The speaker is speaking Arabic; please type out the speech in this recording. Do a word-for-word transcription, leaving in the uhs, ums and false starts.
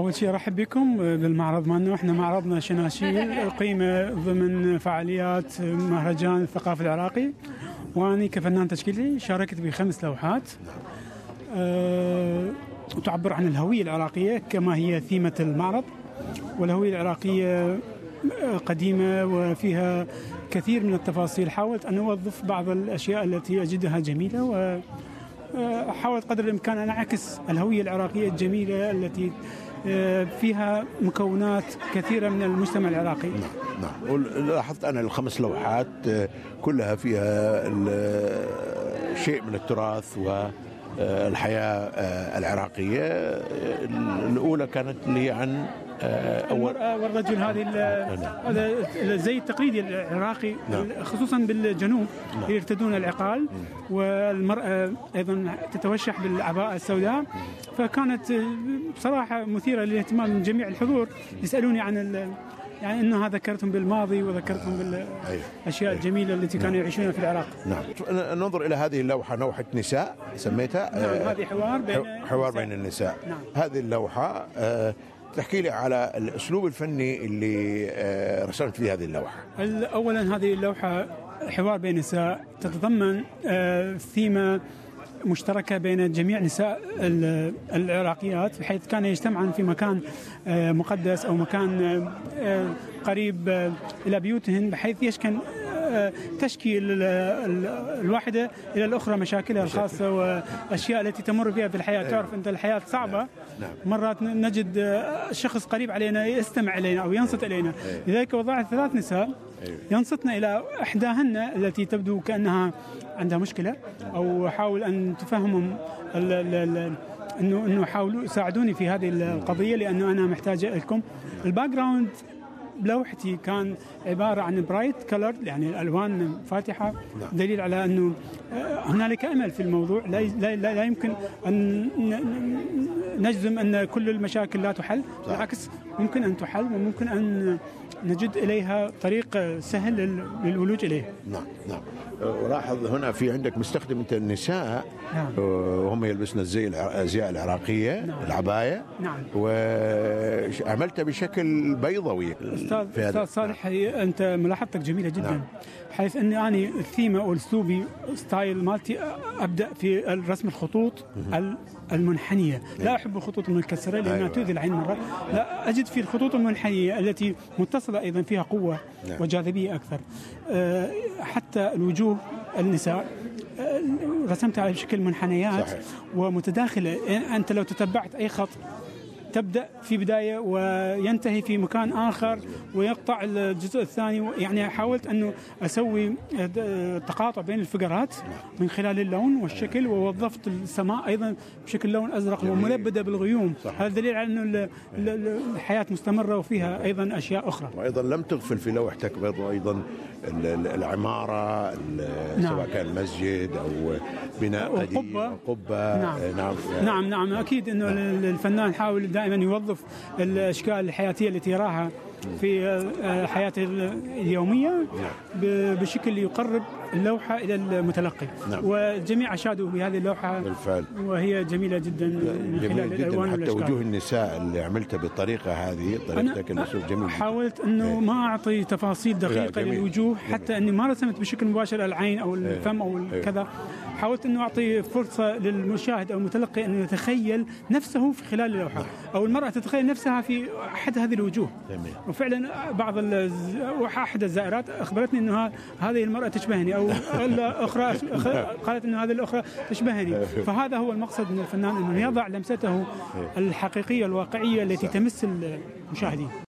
أول شيء أرحب بكم بالمعرض مالنا. وإحنا معرضنا شناشيل قيمة ضمن فعاليات مهرجان الثقافي العراقي، وأنا كفنان تشكيلي شاركت بخمس لوحات أه تعبر عن الهوية العراقية كما هي ثيمة المعرض. والهوية العراقية قديمة وفيها كثير من التفاصيل. حاولت أن أوظف بعض الأشياء التي أجدها جميلة، وحاولت قدر الإمكان أن أعكس الهوية العراقية الجميلة التي فيها مكونات كثيرة من المجتمع العراقي. نعم نعم. لاحظت أنا الخمس لوحات كلها فيها شيء من التراث والحياة العراقية. الأولى كانت لي عن المرأة والرجل، هذه هذا الزي التقليدي العراقي. نعم. خصوصا بالجنوب. نعم. يرتدون العقال، والمرأة أيضا تتوشح بالعباءة السوداء. فكانت بصراحة مثيرة للاهتمام من جميع الحضور، يسألوني عن يعني أنها ذكرتهم بالماضي وذكرتهم بالأشياء الجميلة التي كانوا يعيشونها في العراق. نعم. ننظر إلى هذه اللوحة، لوحة نساء سميتها. نعم. هذه حوار بين حوار بين النساء. نعم. هذه اللوحة تحكي لي على الأسلوب الفني اللي رسمت فيه هذه اللوحة. أولا هذه اللوحة حوار بين نساء تتضمن ثيمة مشتركة بين جميع نساء العراقيات، بحيث كان يجتمعن في مكان مقدس أو مكان قريب إلى بيوتهن، بحيث يشكن تشكي الواحدة إلى الأخرى مشاكلها الخاصة وأشياء التي تمر بها في الحياة. تعرف أنت الحياة صعبة. مرات نجد شخص قريب علينا يستمع إلينا أو ينصت إلينا. لذلك وضعت ثلاث نساء ينصتن إلى إحداهن التي تبدو كأنها عندها مشكلة، أو حاول أن تفهمهم إنه إنه حاولوا يساعدوني في هذه القضية، لأنه أنا محتاجة لكم. الباك جراوند بلوحتي كان عبارة عن برايت كولر، يعني الألوان فاتحة، دليل على أنه هنالك أمل في الموضوع. لا, لا, لا يمكن أن نجزم أن كل المشاكل لا تحل، بالعكس ممكن أن تحل، وممكن أن نجد إليها طريق سهل للولوج إليه. نعم نعم. ولاحظ هنا في عندك مستخدم أنت النساء. نعم. وهم يلبسن الزي الأزياء العراقية. نعم. العباية. نعم. وعملت بشكل بيضوي. أستاذ, أستاذ صالح، أنت ملاحظتك جميلة جدا. نعم. حيث أني أنا الثيمة والأسلوبي ستايل مالتي أبدأ في رسم الخطوط المنحنية. لا أحب الخطوط المكسرة لأنها أيوة. تؤذي العين مرة. لا، أجد في الخطوط المنحنية التي متصلة أيضا فيها قوة. نعم. وجاذبية أكثر. أه حتى الوجوه النساء أه رسمتها بشكل منحنيات. صحيح. ومتداخلة. أنت لو تتبعت أي خط تبدأ في بداية وينتهي في مكان آخر ويقطع الجزء الثاني. يعني حاولت أنه أسوي تقاطع بين الفقرات من خلال اللون والشكل، ووظفت السماء أيضا بشكل لون أزرق وملبدة بالغيوم. هذا دليل على أنه الحياة مستمرة وفيها أيضا أشياء أخرى. وأيضا لم تغفل في لوحتك برضو أيضا العمارة، نعم. سواء كان مسجد أو بناء قديم أو قبة. نعم. نعم. نعم نعم أكيد أنه نعم. الفنان حاول دائما يوظف الأشكال الحياتية التي يراها في حياته اليومية بشكل يقرب اللوحة إلى المتلقي. نعم. والجميع أشادوا بهذه اللوحة بالفعل، وهي جميلة جدا من خلال الألوان حتى والأشكال. وجوه النساء اللي عملتها بالطريقة هذه، طريقتك الأسلوب جميل. حاولت أنه ما أعطي تفاصيل دقيقة للوجوه، حتى أني ما رسمت بشكل مباشر العين أو الفم أو كذا. حاولت أنه أعطي فرصة للمشاهد أو المتلقي أن يتخيل نفسه في خلال اللوحة، أو المرأة تتخيل نفسها في أحد هذه الوجوه. جميل. وفعلا بعض أحد الزائرات أخبرتني أنه هذه المرأة تشبهني، أو الأخرى قالت أن هذه الأخرى تشبهني. فهذا هو المقصد من الفنان، أنه يضع لمسته الحقيقية الواقعية التي تمس المشاهدين.